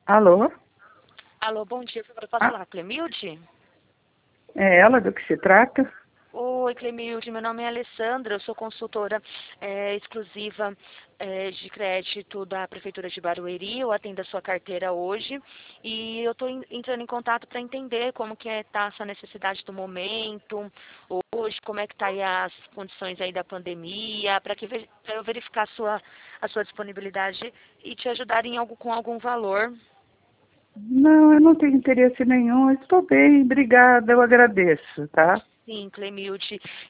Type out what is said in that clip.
Alô? Alô, bom dia. Eu posso Ah, falar com Clemilde? é ela do que se trata? Oi, Clemilde. Meu nome é Alessandra. Eu sou consultora exclusiva de crédito da Prefeitura de Barueri. Eu atendo a sua carteira hoje e eu estou entrando em contato para entender como que está a sua necessidade do momento, hoje, como é que está aí as condições aí da pandemia, para eu verificar a sua disponibilidade e te ajudar em algo com algum valor. Não, eu não tenho interesse nenhum. Estou bem, obrigada, eu agradeço, tá? Sim, Clemilde.